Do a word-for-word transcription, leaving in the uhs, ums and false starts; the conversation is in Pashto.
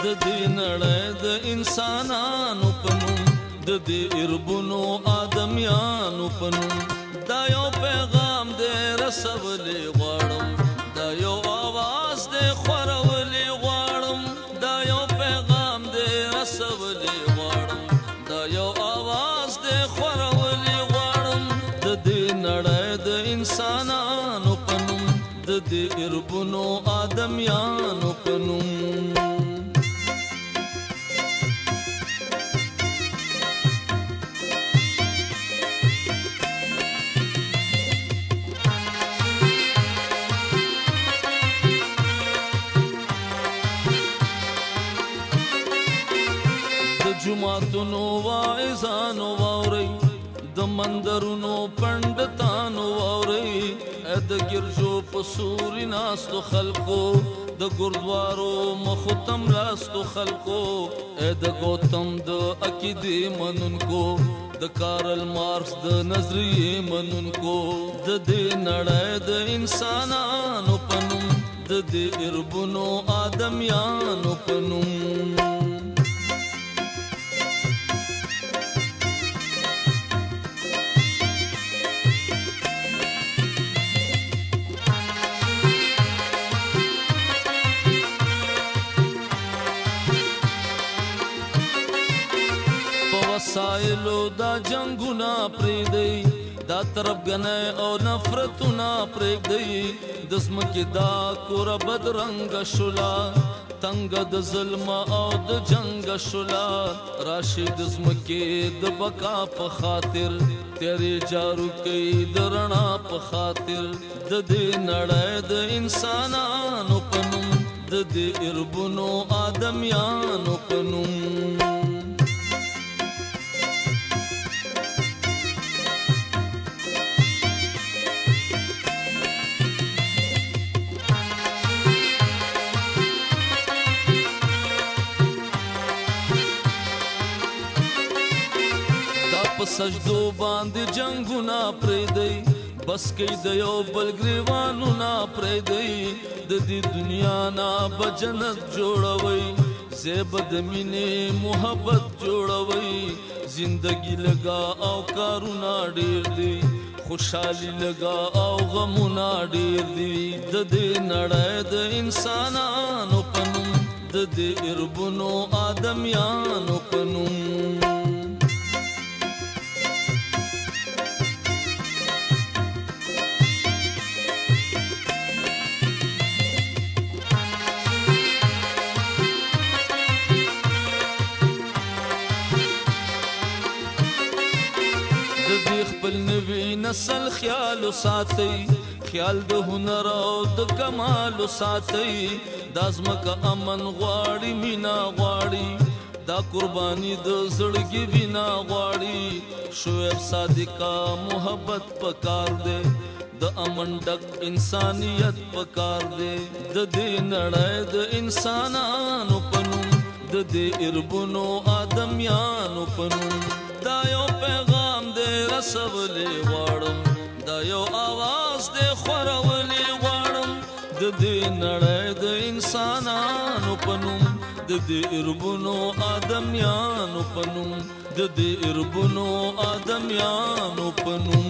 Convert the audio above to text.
دې نړۍ د انسانانو په نوم د دې اربونو آدمیانو په نوم دا یو پیغام دې رسولی غواړم دا یو آواز دې خپرولی غواړم دا یو پیغام دې رسولی غواړم دا یو آواز دې خپرولی غواړم د دې نړۍ د انسانانو په نوم د دې اربونو آدمیانو په نوم جماعتونو واعظانو واورئ د مندرونو پنډتانو واورئ د ګرجو په سوري ناستو خلکو د ګردوارو مخو تم لاستو خلکو د ګوتم د عقیدې منونکو د کارل مارکس د نظریې منونکو د دې نړۍ د انسانانو په نوم د دې اربونو آدمیانو په نوم وسایلو دا جنگونا پریدی دا طرفګنۍ او نفرتونا پریږدی د ځمکې دا کوره بدرنګه شولا تنګ د ظلم او د جنګ شولا راشي د ځمکې د بقا په خاطر تیرې جارو کوي د رڼا په خاطر د دې نړۍ د انسانانو په نوم د دې اربونو آدمیانو په نوم په سجدو باندې جنگونه پریدی بس کئی د یو بل ګریوانونه پریدی د دې دنیا نه به جنت جوړوي زیب د مینې محبت جوړوي زندگی لگا او کارونه ډیر دی خوشحالي لگا او غمونه ډیر دی د دې نړۍ د انسانانو په نوم د دې اربونو آدمیانو په نوم خپل نوی نسل خیال ساتي خیال د هنر او د کمال ساتي دا ځمکه امن غواړي مینا غواړي دا قرباني د زړګي وینا غواړي شعیب صادقه محبت پکار دے د امن ډک انسانیت پکار دے د دې نړۍ د انسانانو په نوم د دې اربونو آدمیانو په نوم دا یو پیغام دې رسولی غواړم دا یو آواز دې خپرولی غواړم د دې نړۍ د انسانانو په نوم د دې اربونو آدمیانو په نوم د دې اربونو آدمیانو په نوم